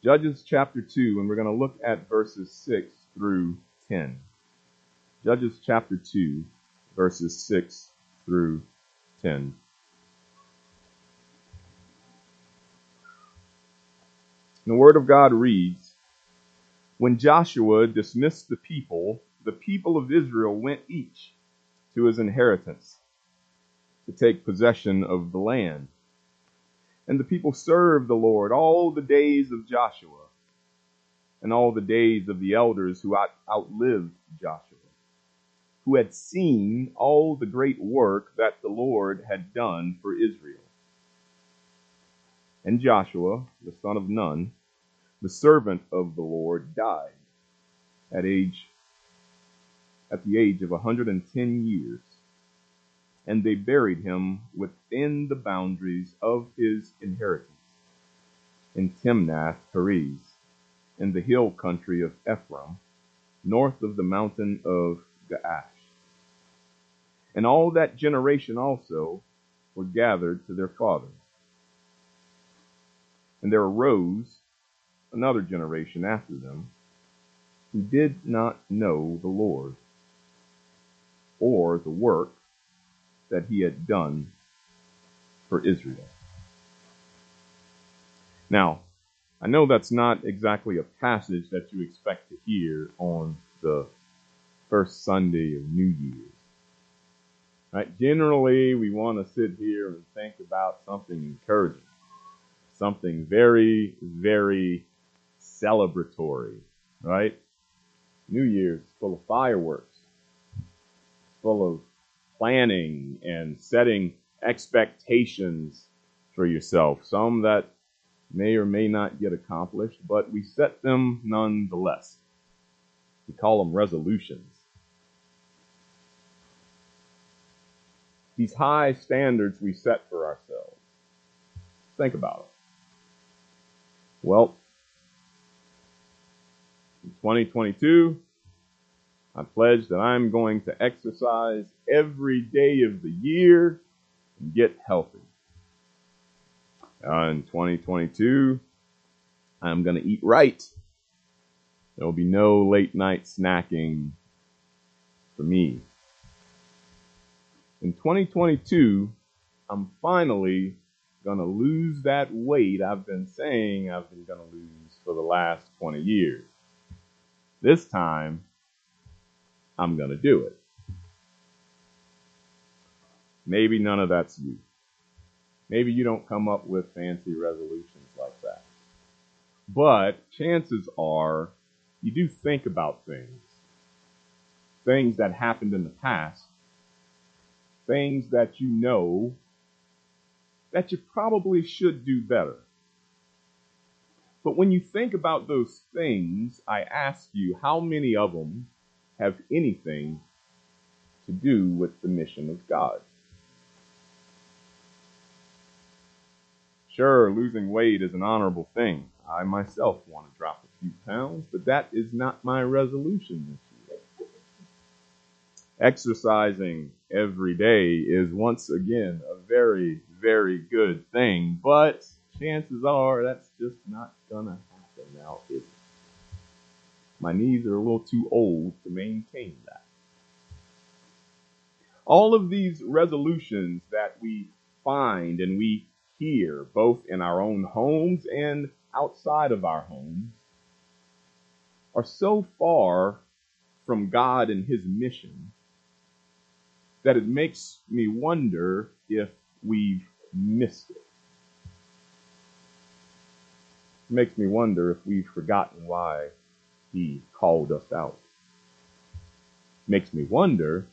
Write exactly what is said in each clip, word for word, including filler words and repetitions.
Judges chapter two, and we're going to look at verses six through ten. Judges chapter two, verses six through ten. And the word of God reads, "When Joshua dismissed the people, the people of Israel went each to his inheritance to take possession of the land. And the people served the Lord all the days of Joshua and all the days of the elders who out- outlived Joshua, who had seen all the great work that the Lord had done for Israel. And Joshua, the son of Nun, the servant of the Lord, died at age at the age of one hundred ten years. And they buried him within the boundaries of his inheritance in Timnath-Heres, in the hill country of Ephraim, north of the mountain of Gaash. And all that generation also were gathered to their father. And there arose another generation after them, who did not know the Lord, or the work that he had done for Israel." Now, I know that's not exactly a passage that you expect to hear on the first Sunday of New Year's. Right? Generally, we want to sit here and think about something encouraging, something very, very celebratory, right? New Year's is full of fireworks, full of planning and setting expectations for yourself, some that may or may not get accomplished, but we set them nonetheless. We call them resolutions. These high standards we set for ourselves. Think about it. Well, in twenty twenty-two, I pledge that I'm going to exercise every day of the year and get healthy. Uh, in twenty twenty-two, I'm going to eat right. There will be no late night snacking for me. In twenty twenty-two, I'm finally going to lose that weight I've been saying I've been going to lose for the last twenty years. This time, I'm going to do it. Maybe none of that's you. Maybe you don't come up with fancy resolutions like that. But chances are you do think about things. Things that happened in the past. Things that you know that you probably should do better. But when you think about those things, I ask you, how many of them have anything to do with the mission of God? Sure, losing weight is an honorable thing. I myself want to drop a few pounds, but that is not my resolution this year. Exercising every day is once again a very, very good thing, but chances are that's just not gonna happen now, is it? My knees are a little too old to maintain that. All of these resolutions that we find and we hear, both in our own homes and outside of our homes, are so far from God and his mission that it makes me wonder if we've missed it. It makes me wonder if we've forgotten why he called us out. It makes me wonder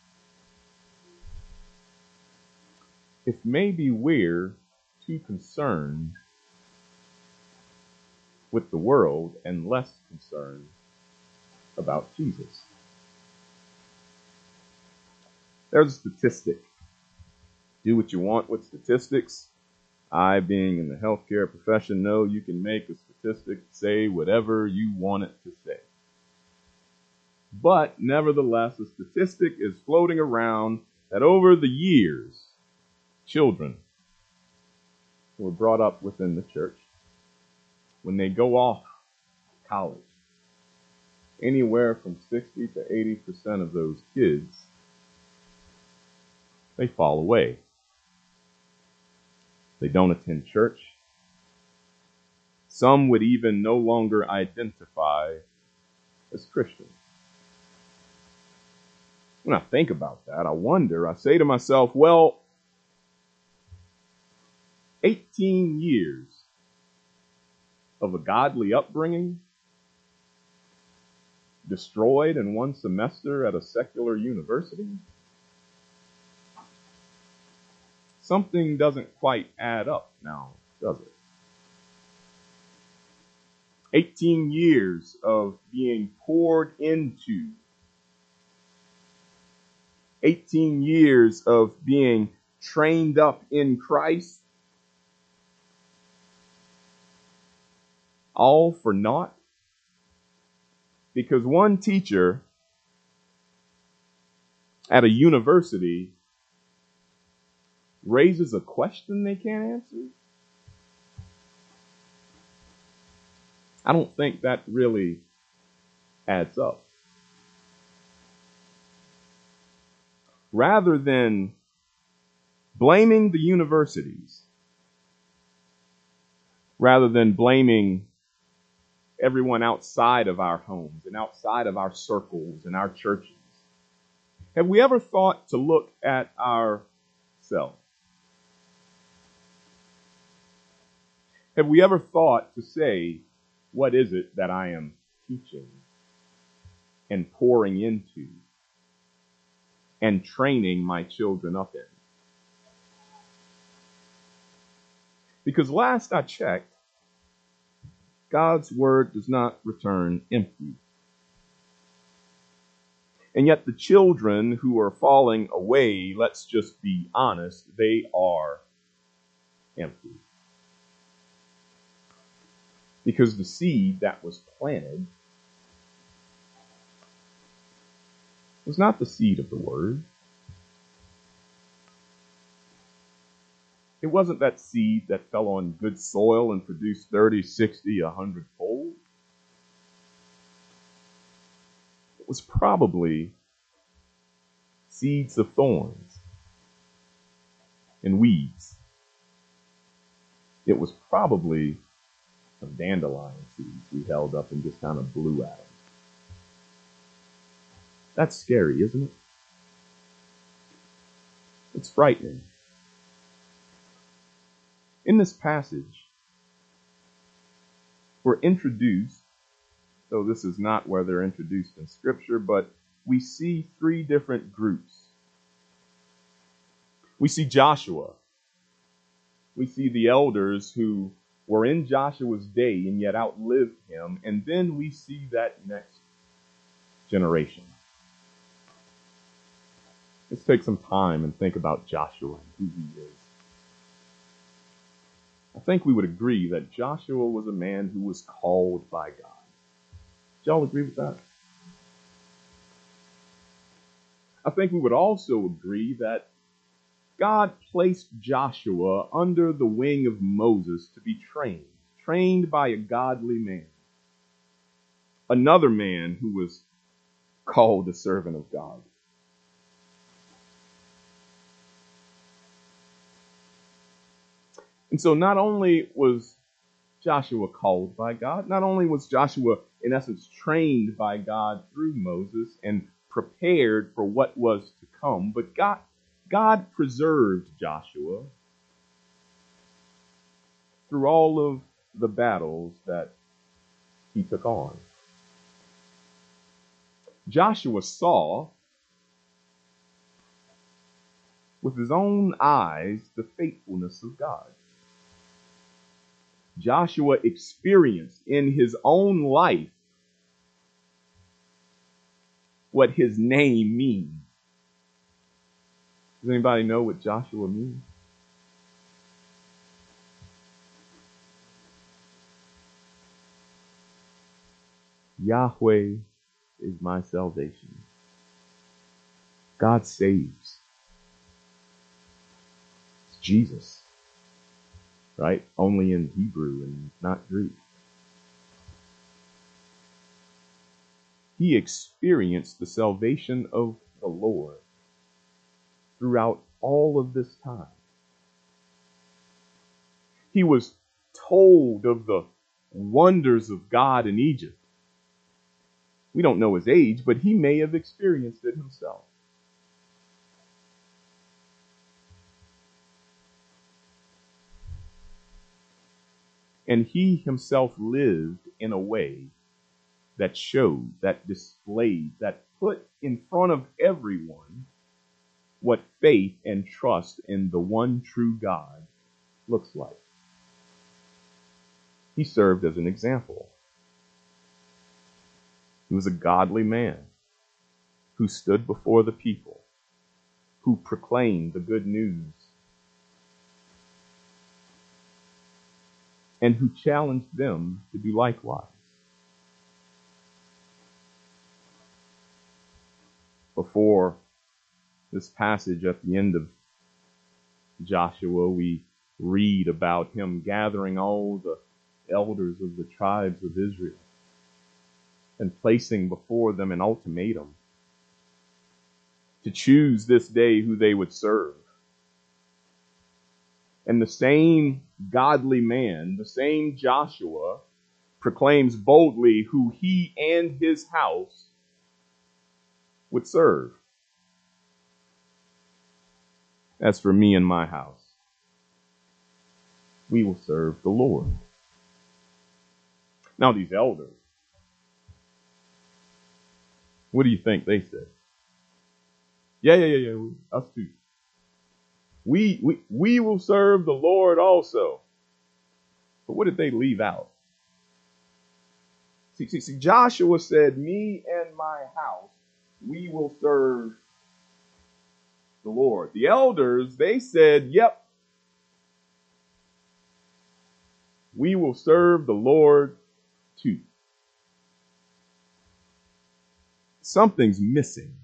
if maybe we're too concerned with the world and less concerned about Jesus. There's a statistic. Do what you want with statistics. I, being in the healthcare profession, know you can make a statistic say whatever you want it to say. But nevertheless, a statistic is floating around that over the years, children who were brought up within the church when they go off to college, anywhere from sixty to eighty percent of those kids, they fall away. They don't attend church. Some would even no longer identify as Christians. When I think about that, I wonder, I say to myself, well, eighteen years of a godly upbringing destroyed in one semester at a secular university? Something doesn't quite add up now, does it? eighteen years of being poured into. eighteen years of being trained up in Christ. All for naught. Because one teacher at a university raises a question they can't answer. I don't think that really adds up. Rather than blaming the universities, rather than blaming everyone outside of our homes and outside of our circles and our churches, have we ever thought to look at ourselves? Have we ever thought to say, what is it that I am teaching and pouring into and training my children up in? Because last I checked, God's word does not return empty. And yet the children who are falling away, let's just be honest, they are empty. Because the seed that was planted was not the seed of the word. It wasn't that seed that fell on good soil and produced thirty, sixty, a hundred fold. It was probably seeds of thorns and weeds. It was probably of dandelion seeds we held up and just kind of blew at them. That's scary, isn't it? It's frightening. In this passage, we're introduced, though this is not where they're introduced in Scripture, but we see three different groups. We see Joshua. We see the elders who were in Joshua's day and yet outlived him. And then we see that next generation. Let's take some time and think about Joshua and who he is. I think we would agree that Joshua was a man who was called by God. Do y'all agree with that? I think we would also agree that God placed Joshua under the wing of Moses to be trained, trained by a godly man, another man who was called a servant of God. And so not only was Joshua called by God, not only was Joshua, in essence, trained by God through Moses and prepared for what was to come, but God, God preserved Joshua through all of the battles that he took on. Joshua saw with his own eyes the faithfulness of God. Joshua experienced in his own life what his name means. Does anybody know what Joshua means? Yahweh is my salvation. God saves. It's Jesus. Right? Only in Hebrew and not Greek. he experienced the salvation of the Lord throughout all of this time. He was told of the wonders of God in Egypt. We don't know his age, but he may have experienced it himself. And he himself lived in a way that showed, that displayed, that put in front of everyone what faith and trust in the one true God looks like. He served as an example. He was a godly man who stood before the people, who proclaimed the good news, and who challenged them to do likewise. Before this passage at the end of Joshua, we read about him gathering all the elders of the tribes of Israel and placing before them an ultimatum to choose this day who they would serve. And the same godly man, the same Joshua, proclaims boldly who he and his house would serve. As for me and my house, we will serve the Lord. Now these elders, what do you think they said? Yeah, yeah, yeah, yeah, us too. We, we, we will serve the Lord also. But what did they leave out? See, see, see, Joshua said, me and my house, we will serve the Lord. The elders, they said, yep, we will serve the Lord too. Something's missing.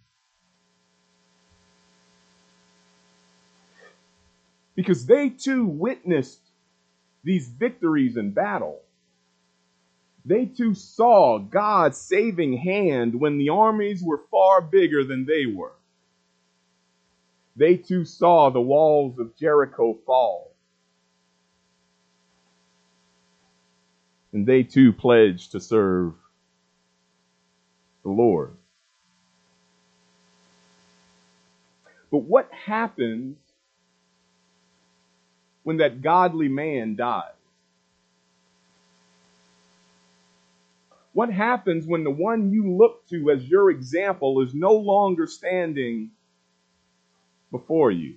Because they too witnessed these victories in battle. They too saw God's saving hand when the armies were far bigger than they were. They too saw the walls of Jericho fall. And they too pledged to serve the Lord. But what happens when that godly man dies? What happens when the one you look to as your example is no longer standing before you?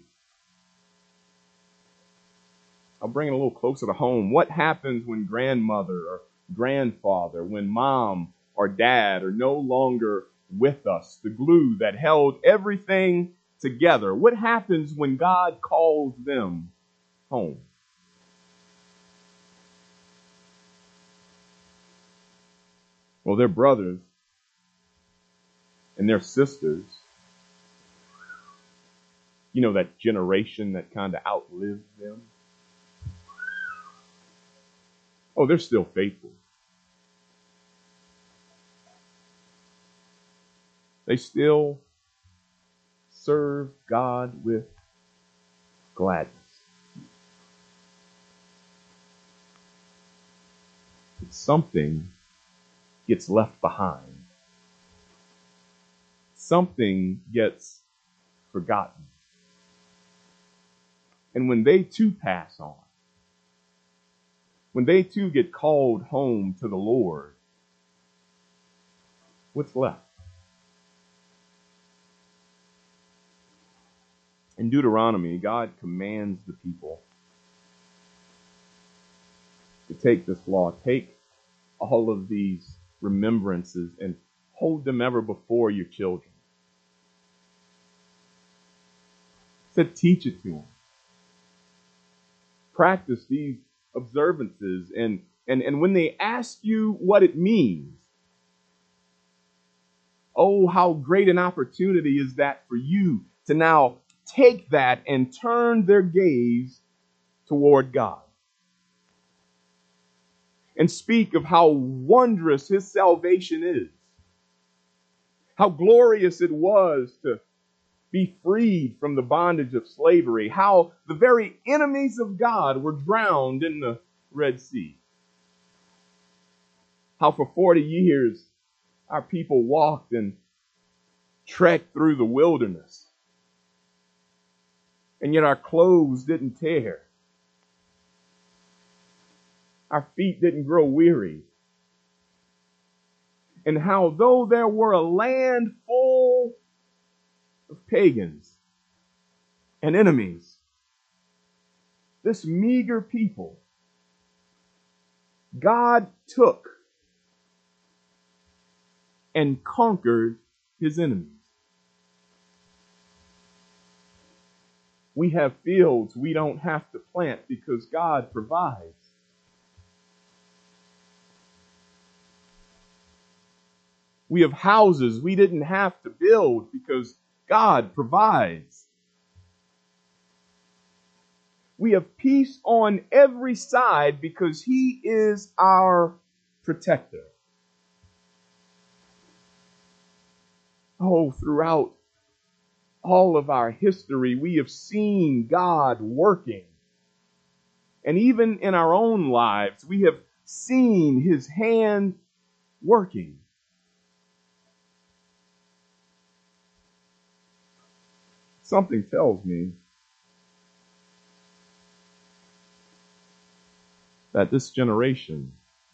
I'll bring it a little closer to home. What happens when grandmother or grandfather, when mom or dad are no longer with us? The glue that held everything together. What happens when God calls them home? Well, their brothers and their sisters, you know, that generation that kind of outlived them. Oh, they're still faithful. They still serve God with gladness. But something gets left behind. Something gets forgotten. And when they too pass on, when they too get called home to the Lord, what's left? In Deuteronomy, God commands the people to take this law, take all of these remembrances and hold them ever before your children. He said, teach it to them. Practice these observances, and, and, and when they ask you what it means, oh, how great an opportunity is that for you to now take that and turn their gaze toward God and speak of how wondrous His salvation is, How glorious it was to be freed from the bondage of slavery. How the very enemies of God were drowned in the Red Sea. How for forty years our people walked and trekked through the wilderness. And yet our clothes didn't tear. Our feet didn't grow weary. And how though there were a land full of pagans and enemies, this meager people, God took and conquered his enemies. We have fields we don't have to plant because God provides. We have houses we didn't have to build because God provides. We have peace on every side because he is our protector. Oh, throughout all of our history, we have seen God working. And even in our own lives, we have seen his hand working. Something tells me that this generation,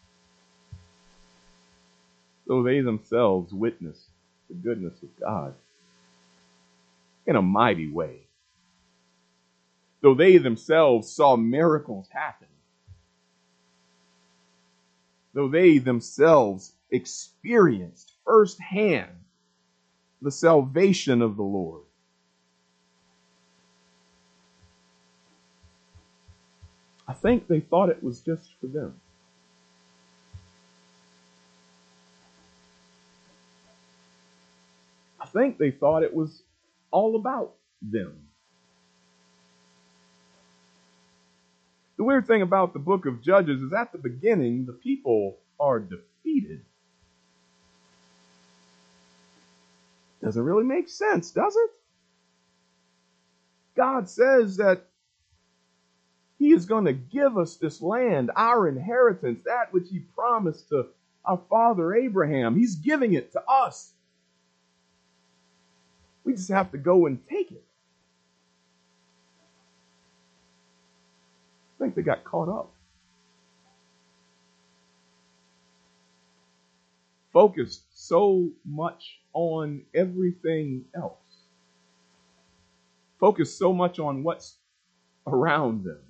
though they themselves witness the goodness of God in a mighty way, though they themselves saw miracles happen, though they themselves experienced firsthand the salvation of the Lord, I think they thought it was just for them. I think they thought it was all about them. The weird thing about the book of Judges is at the beginning, the people are defeated. Doesn't really make sense, does it? God says that he is going to give us this land, our inheritance, that which he promised to our father Abraham. He's giving it to us. We just have to go and take it. I think they got caught up. Focused so much on everything else. Focused so much on what's around them.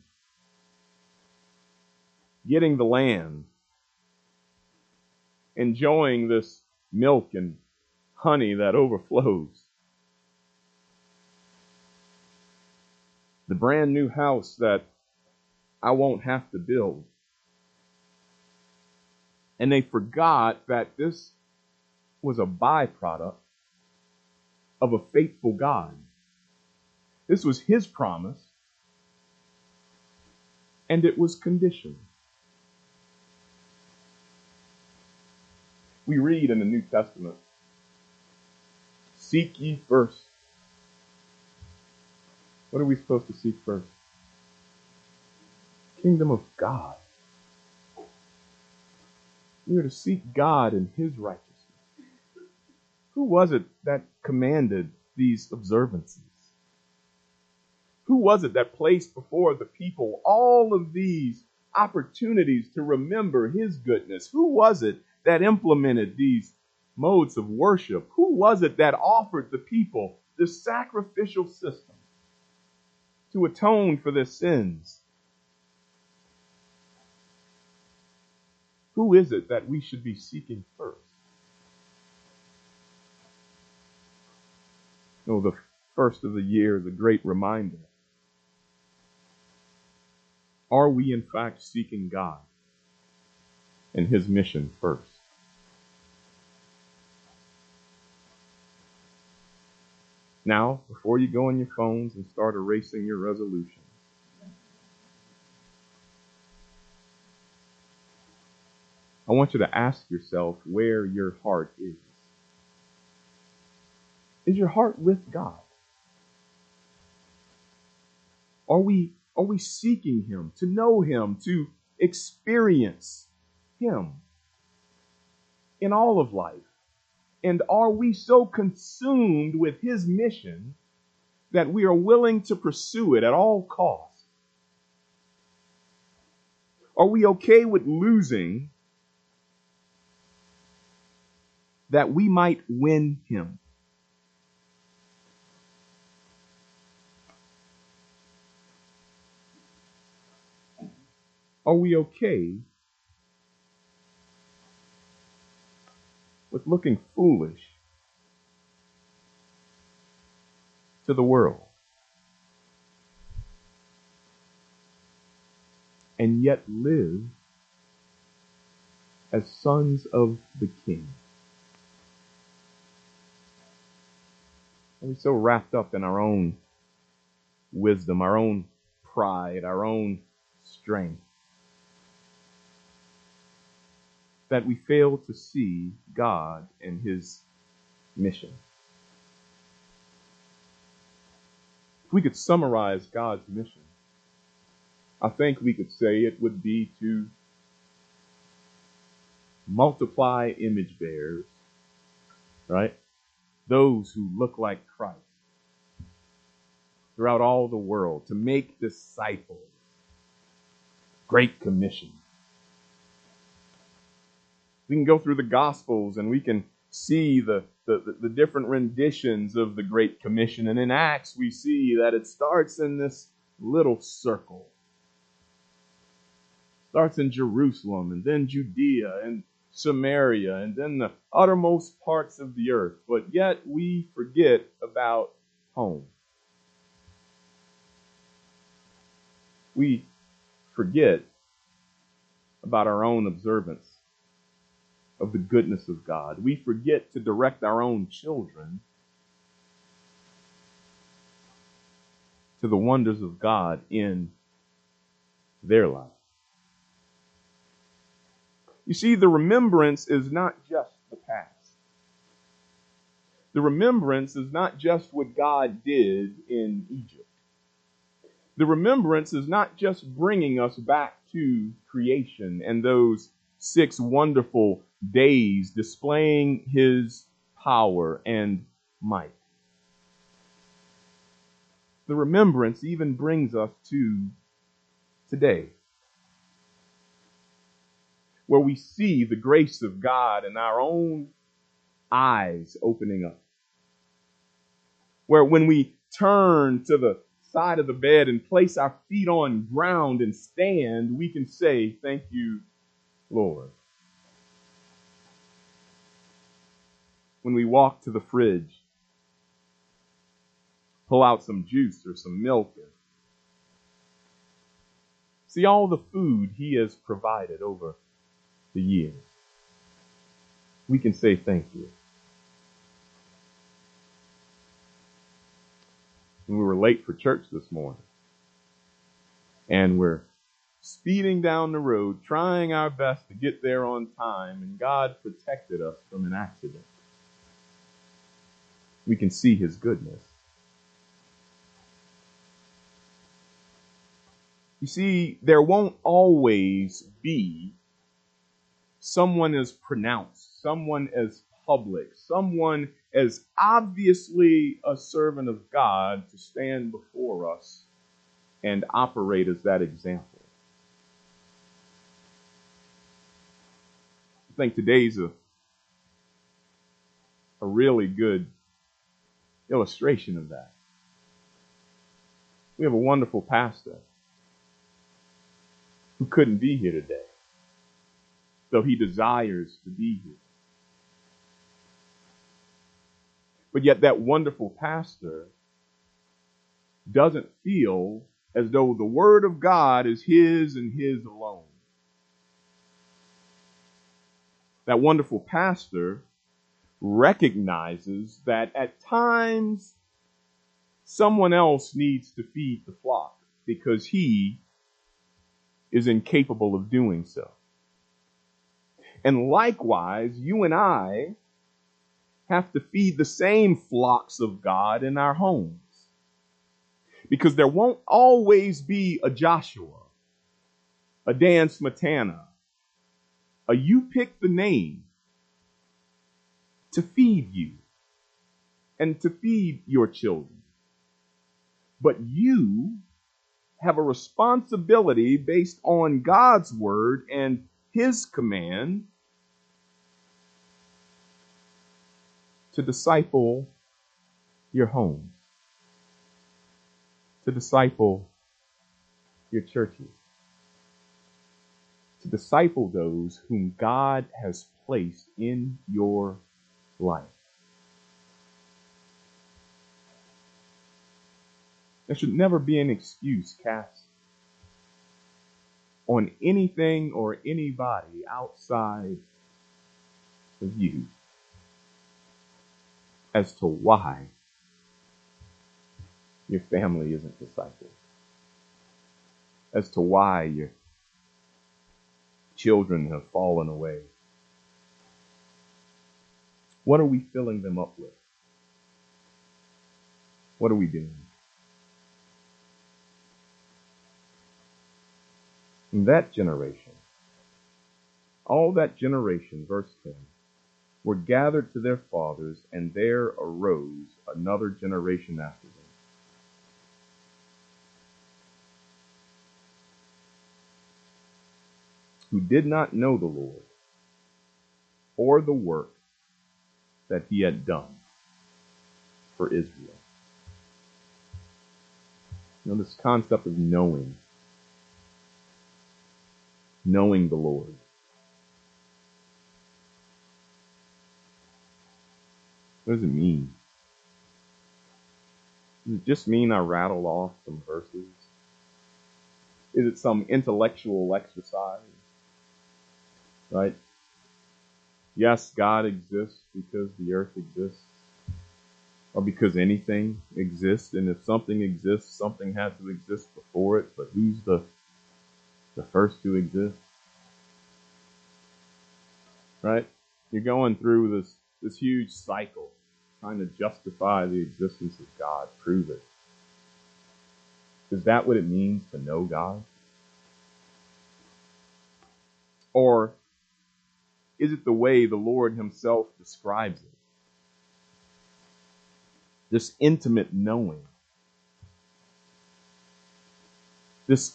Getting the land. Enjoying this milk and honey that overflows. The brand new house that I won't have to build. And they forgot that this was a byproduct of a faithful God. This was his promise, and it was conditioned. We read in the New Testament, seek ye first. What are we supposed to seek first? Kingdom of God. We are to seek God and his righteousness. Who was it that commanded these observances? Who was it that placed before the people all of these opportunities to remember his goodness? Who was it that implemented these modes of worship? Who was it that offered the people this sacrificial system to atone for their sins? Who is it that we should be seeking first? No, the first of the year is a great reminder. Are we in fact seeking God and his mission first? Now, before you go on your phones and start erasing your resolutions, I want you to ask yourself where your heart is. Is your heart with God? Are we, are we seeking Him, to know Him, to experience Him in all of life? And are we so consumed with His mission that we are willing to pursue it at all costs? Are we okay with losing that we might win Him? Are we okay with looking foolish to the world and yet live as sons of the King? Are we so wrapped up in our own wisdom, our own pride, our own strength, that we fail to see God and His mission? If we could summarize God's mission, I think we could say it would be to multiply image bearers, right? Those who look like Christ throughout all the world, to make disciples. Great Commission. We can go through the Gospels and we can see the, the, the different renditions of the Great Commission. And in Acts, we see that it starts in this little circle. Starts in Jerusalem, and then Judea, and Samaria, and then the uttermost parts of the earth. But yet we forget about home. We forget about our own observance of the goodness of God. We forget to direct our own children to the wonders of God in their life. You see, the remembrance is not just the past. The remembrance is not just what God did in Egypt. The remembrance is not just bringing us back to creation and those six wonderful days displaying His power and might. The remembrance even brings us to today, where we see the grace of God and our own eyes opening up. Where when we turn to the side of the bed and place our feet on ground and stand, we can say, "Thank you, Lord." When we walk to the fridge, pull out some juice or some milk, and see all the food He has provided over the years, we can say thank you. When we were late for church this morning, and we're speeding down the road, trying our best to get there on time, and God protected us from an accident, we can see His goodness. You see, there won't always be someone as pronounced, someone as public, someone as obviously a servant of God to stand before us and operate as that example. I think today's a, a really good illustration of that. We have a wonderful pastor who couldn't be here today, though he desires to be here. But yet that wonderful pastor doesn't feel as though the Word of God is his and his alone. That wonderful pastor recognizes that at times someone else needs to feed the flock because he is incapable of doing so. And likewise, you and I have to feed the same flocks of God in our homes. Because there won't always be a Joshua, a Dan Smetana, a you pick the name to feed you and to feed your children. But you have a responsibility based on God's word and his command to disciple your home, to disciple your churches, to disciple those whom God has placed in your life. There should never be an excuse cast on anything or anybody outside of you as to why your family isn't discipled, as to why your children have fallen away. What are we filling them up with? What are we doing? In that generation, all that generation, verse ten, were gathered to their fathers, and there arose another generation after them, who did not know the Lord or the work that he had done for Israel. You know, this concept of knowing, knowing the Lord. What does it mean? Does it just mean I rattle off some verses? Is it some intellectual exercise? Right? Yes, God exists because the earth exists, or because anything exists, and if something exists, something had to exist before it, but who's the, the first to exist? Right? You're going through this, this huge cycle, trying to justify the existence of God, prove it. Is that what it means to know God? Or is it the way the Lord himself describes it? This intimate knowing. This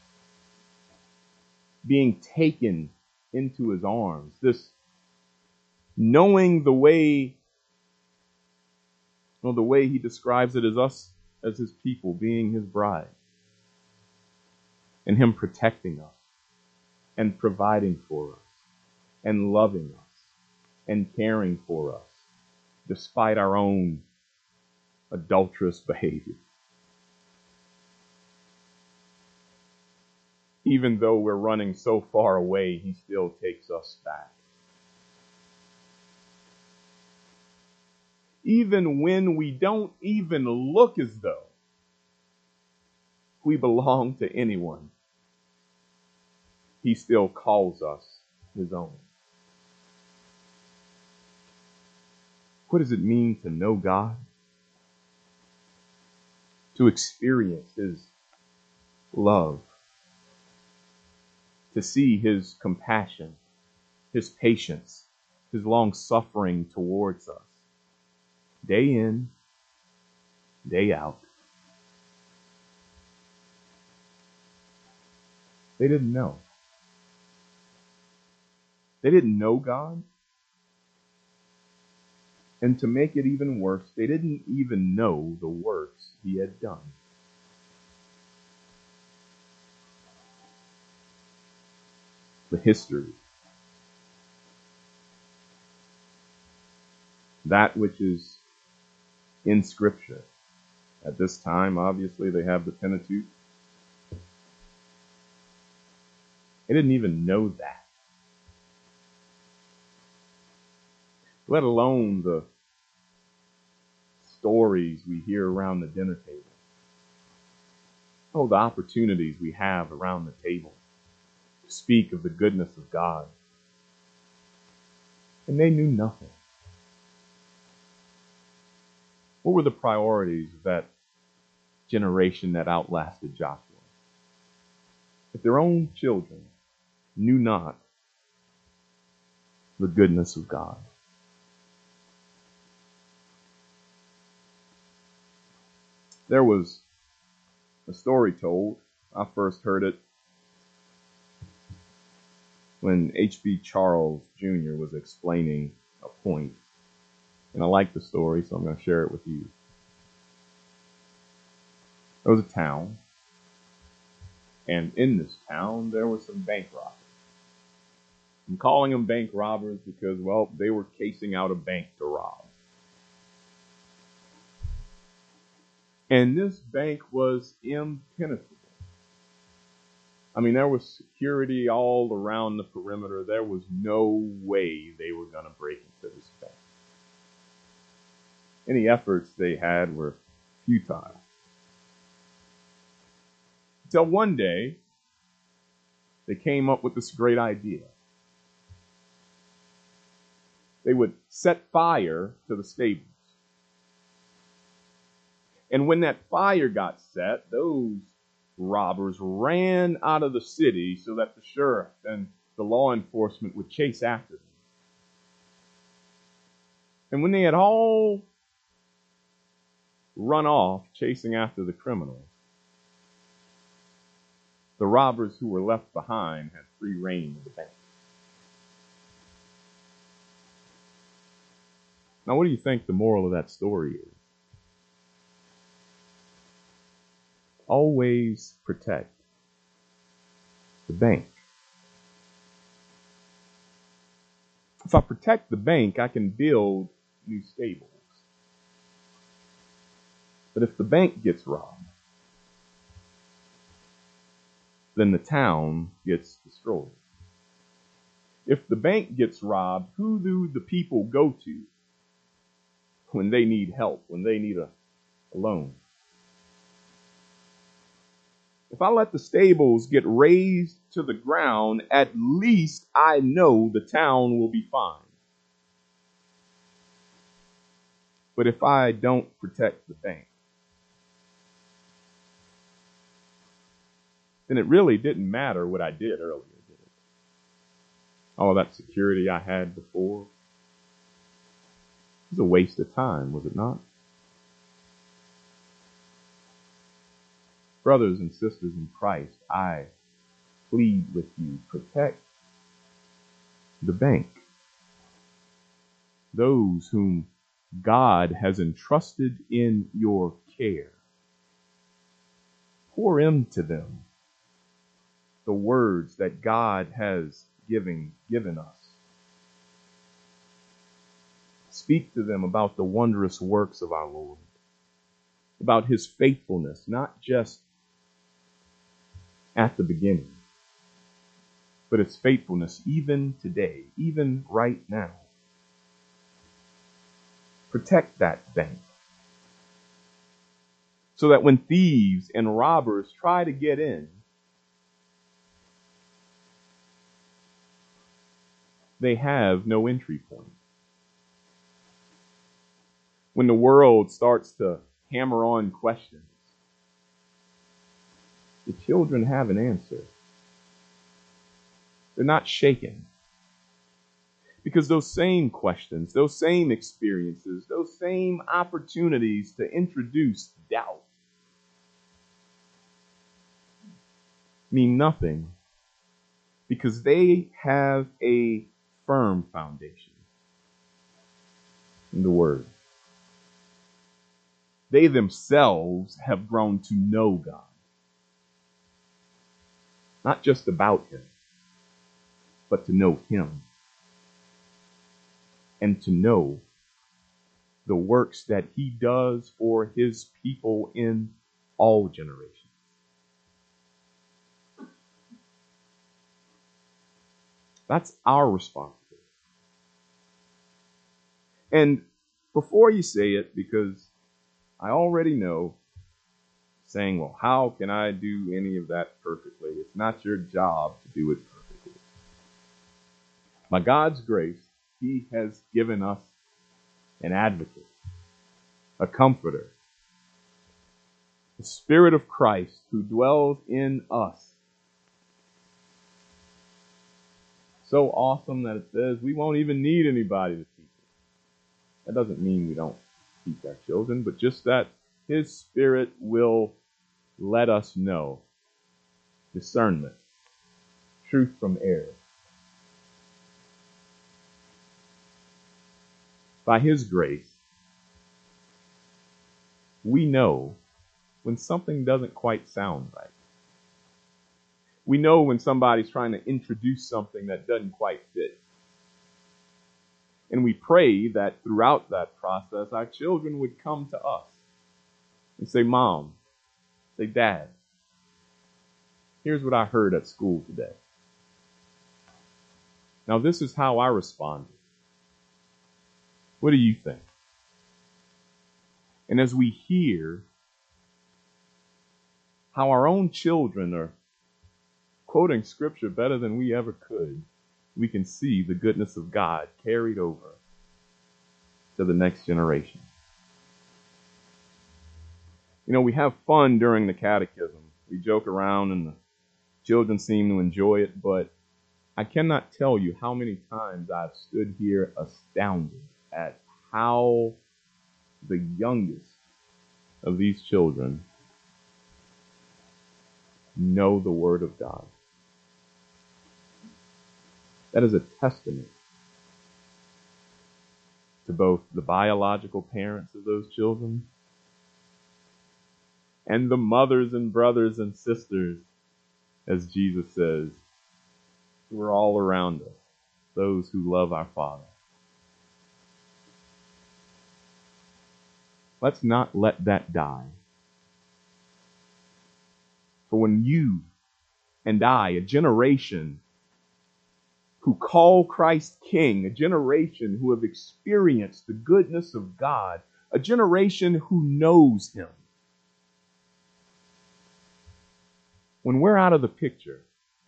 being taken into his arms. This knowing the way, well, the way he describes it as us, as his people, being his bride. And him protecting us and providing for us and loving us and caring for us despite our own adulterous behavior. Even though we're running so far away, he still takes us back. Even when we don't even look as though we belong to anyone, he still calls us his own. What does it mean to know God? To experience his love. To see his compassion, his patience, his long suffering towards us. Day in, day out. They didn't know. They didn't know God. And to make it even worse, they didn't even know the works he had done. The history. That which is in Scripture. At this time, obviously, they have the Pentateuch. They didn't even know that. Let alone the stories we hear around the dinner table. Oh, the opportunities we have around the table to speak of the goodness of God. And they knew nothing. What were the priorities of that generation that outlasted Joshua? If their own children knew not the goodness of God. There was a story told. I first heard it when H B Charles Junior was explaining a point. And I like the story, so I'm going to share it with you. There was a town, and in this town there were some bank robbers. I'm calling them bank robbers because, well, they were casing out a bank to rob. And this bank was impenetrable. I mean, there was security all around the perimeter. There was no way they were going to break into this bank. Any efforts they had were futile. Until one day, they came up with this great idea. They would set fire to the stables. And when that fire got set, those robbers ran out of the city so that the sheriff and the law enforcement would chase after them. And when they had all run off chasing after the criminals, the robbers who were left behind had free reign of the bank. Now, what do you think the moral of that story is? Always protect the bank. If I protect the bank, I can build new stables. But if the bank gets robbed, then the town gets destroyed. If the bank gets robbed, who do the people go to when they need help, when they need a, a loan? If I let the stables get razed to the ground, at least I know the town will be fine. But if I don't protect the bank, then it really didn't matter what I did earlier, did it? All that security I had before. It was a waste of time, was it not? Brothers and sisters in Christ, I plead with you, protect the bank. Those whom God has entrusted in your care. Pour into them the words that God has given, given us. Speak to them about the wondrous works of our Lord, about his faithfulness, not just at the beginning, but its faithfulness even today, even right now. Protect that bank so that when thieves and robbers try to get in, they have no entry point. When the world starts to hammer on questions, the children have an answer. They're not shaken. Because those same questions, those same experiences, those same opportunities to introduce doubt mean nothing because they have a firm foundation in the Word. They themselves have grown to know God. Not just about him, but to know him. And to know the works that he does for his people in all generations. That's our responsibility. And before you say it, because I already know, saying, well, how can I do any of that perfectly? It's not your job to do it perfectly. By God's grace, he has given us an advocate. a comforter, the Spirit of Christ who dwells in us. So awesome that it says we won't even need anybody to teach us. That doesn't mean we don't teach our children, but just that His Spirit will let us know discernment, truth from error. By His grace, we know when something doesn't quite sound right. We know when somebody's trying to introduce something that doesn't quite fit. And we pray that throughout that process, our children would come to us and say, Mom, say, Dad, here's what I heard at school today. Now, this is how I responded. What do you think? And as we hear how our own children are quoting Scripture better than we ever could, we can see the goodness of God carried over to the next generation. You know, we have fun during the catechism. We joke around and the children seem to enjoy it, but I cannot tell you how many times I've stood here astounded at how the youngest of these children know the Word of God. That is a testament to both the biological parents of those children and the mothers and brothers and sisters, as Jesus says, who are all around us, those who love our Father. Let's not let that die. For when you and I, a generation who call Christ King, a generation who have experienced the goodness of God, a generation who knows Him, when we're out of the picture,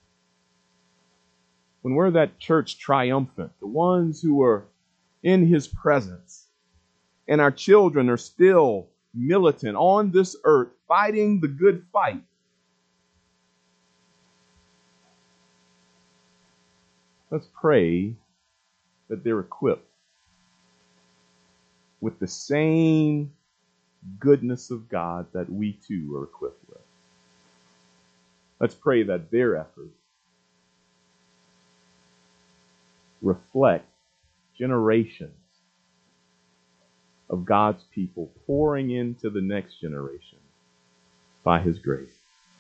when we're that church triumphant, the ones who are in His presence, and our children are still militant on this earth, fighting the good fight, let's pray that they're equipped with the same goodness of God that we too are equipped with. Let's pray that their efforts reflect generations of God's people pouring into the next generation by His grace.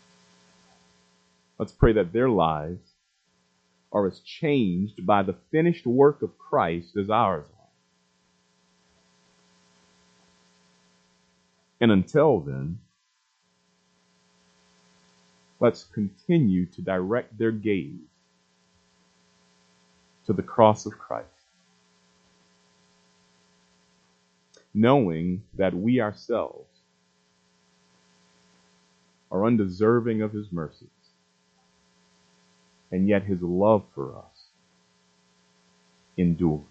Let's pray that their lives are as changed by the finished work of Christ as ours are. And until then, let's continue to direct their gaze to the cross of Christ, knowing that we ourselves are undeserving of His mercies, and yet His love for us endures.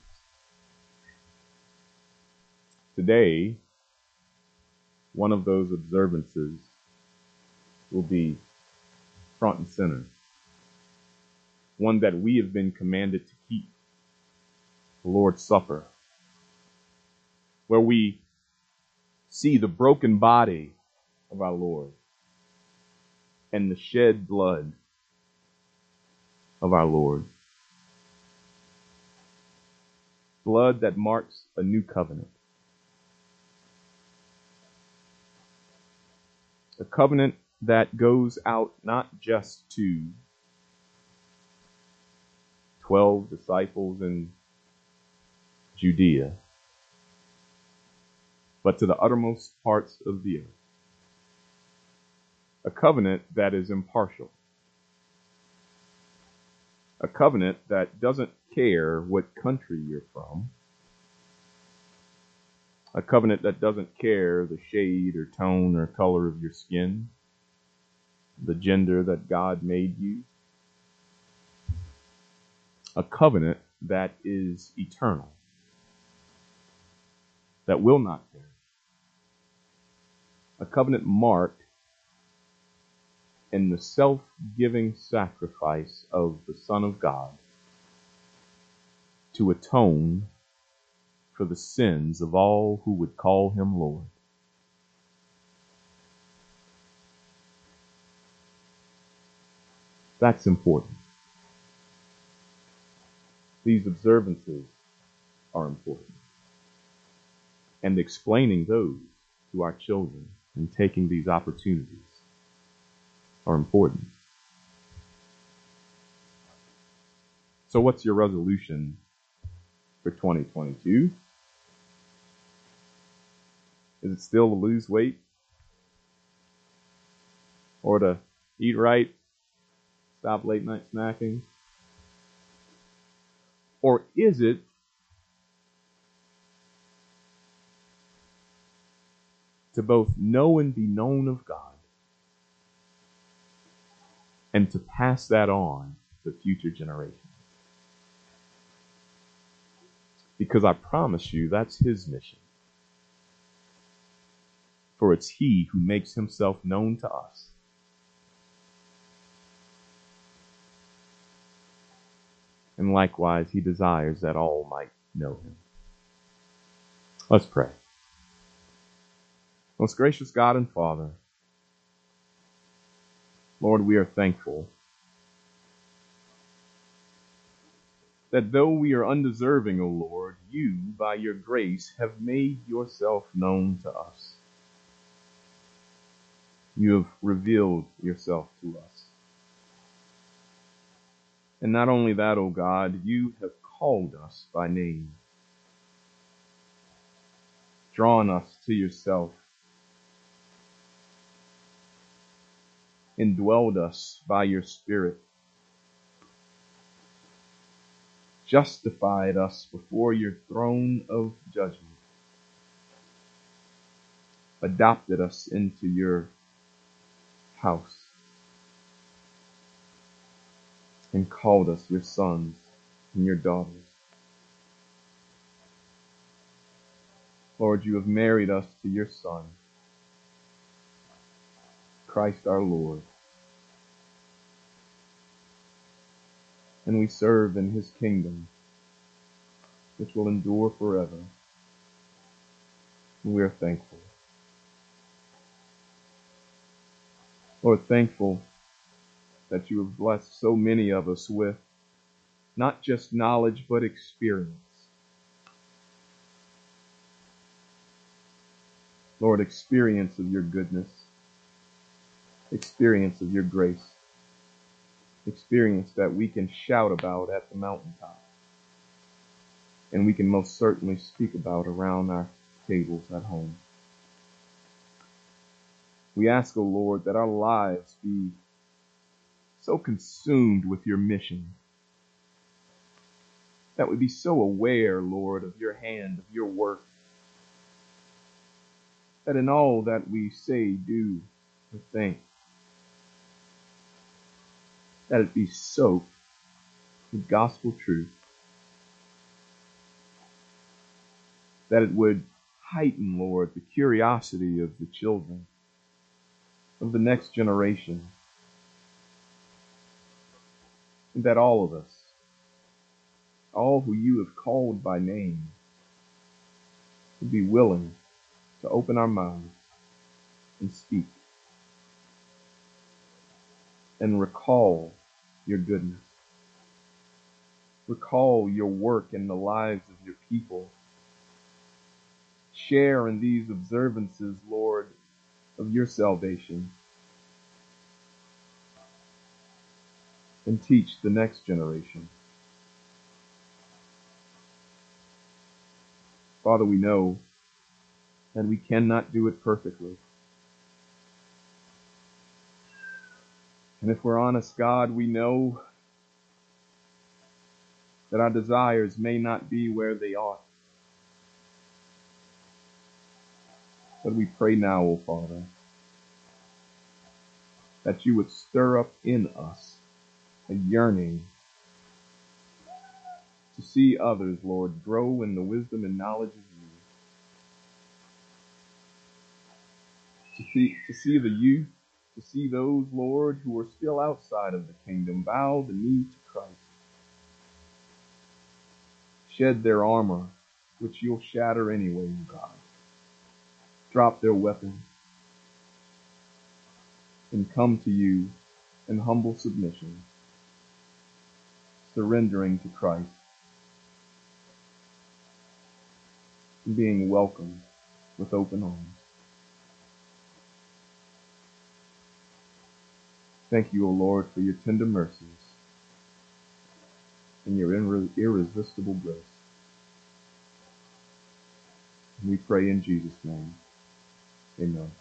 Today, one of those observances will be front and center, one that we have been commanded to keep, the Lord's Supper, where we see the broken body of our Lord and the shed blood of our Lord. Blood that marks a new covenant. A covenant that goes out not just to twelve disciples in Judea, but to the uttermost parts of the earth. A covenant that is impartial. A covenant that doesn't care what country you're from. A covenant that doesn't care the shade or tone or color of your skin, the gender that God made you. A covenant that is eternal, that will not perish, a covenant marked in the self-giving sacrifice of the Son of God to atone for the sins of all who would call him Lord. That's important. These observances are important. And explaining those to our children and taking these opportunities are important. So what's your resolution for twenty twenty-two? Is it still to lose weight? Or to eat right? Stop late night snacking? Or is it to both know and be known of God and to pass that on to future generations? Because I promise you, that's his mission. For it's he who makes himself known to us. And likewise, he desires that all might know him. Let's pray. Most gracious God and Father, Lord, we are thankful that though we are undeserving, O Lord, you, by your grace, have made yourself known to us. You have revealed yourself to us. And not only that, O God, you have called us by name, drawn us to yourself, indwelled us by your Spirit, justified us before your throne of judgment, adopted us into your house, and called us your sons and your daughters. Lord, you have married us to your Son, Christ our Lord, and we serve in his kingdom, which will endure forever. And we are thankful. Lord, thankful that you have blessed so many of us with not just knowledge, but experience. Lord, experience of your goodness, experience of your grace, experience that we can shout about at the mountaintop, and we can most certainly speak about around our tables at home. We ask, O Lord, that our lives be so consumed with your mission, that we be so aware, Lord, of your hand, of your work, that in all that we say, do, or think, that it be soaked with gospel truth, that it would heighten, Lord, the curiosity of the children, of the next generation, and that all of us, all who you have called by name, would be willing to open our mouths and speak and recall your goodness. Recall your work in the lives of your people. Share in these observances, Lord, of your salvation. And teach the next generation. Father, we know that we cannot do it perfectly. And if we're honest, God, we know that our desires may not be where they ought. But we pray now, O Father, that you would stir up in us a yearning to see others, Lord, grow in the wisdom and knowledge of you. to see, to see the youth, to see those, Lord, who are still outside of the kingdom, bow the knee to Christ, shed their armor, which you'll shatter anyway, God, drop their weapons, and come to you in humble submission, surrendering to Christ, and being welcomed with open arms. Thank you, O Lord, for your tender mercies and your irre- irresistible grace. And we pray in Jesus' name. Amen.